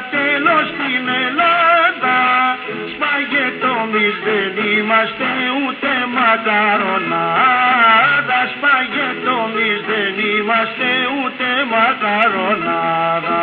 τέλος στην Ελλάδα. Σπαγετόμις δεν είμαστε ούτε μακαρονάδα. Σπαγετόμις δεν είμαστε ούτε μακαρονάδα.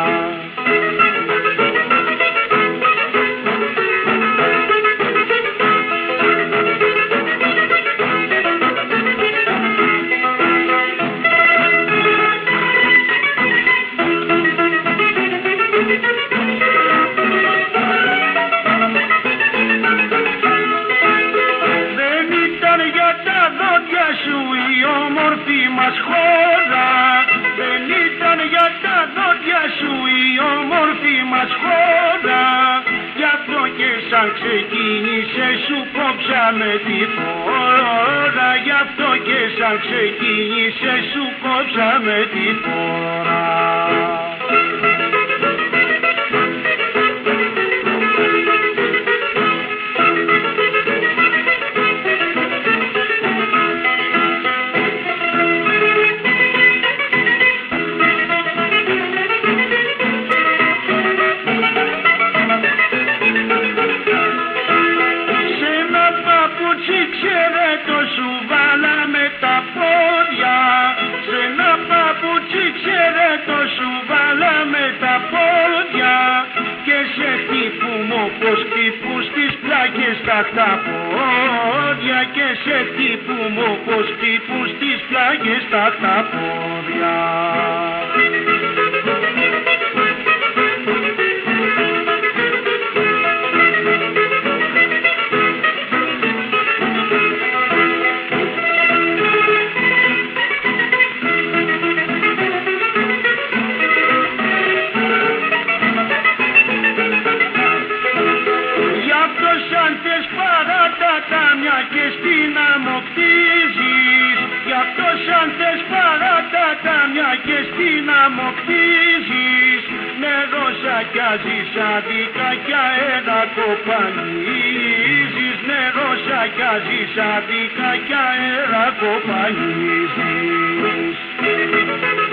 Χώρα, δεν ήταν για τα δόντια σου η όμορφη μας χώρα. Γι' αυτό και σαν ξεκίνησε σου κόψαμε τη φόρα. Γι' αυτό και σαν ξεκίνησε σου κόψαμε τη φόρα. Όπως χτύπουν στις πλάκες στα χταπόδια και σε χτύπουν όπως χτύπουν στις πλάκες στα χταπόδια. Και στην άμμο κτίζεις, γι' αυτό σαν θες παράτα τα μια και στην άμμο κτίζεις. Νερό σακιάζεις άδικα κι αέρα κοπανίζεις. Νερό σακιάζεις άδικα κι αέρα κοπανίζεις.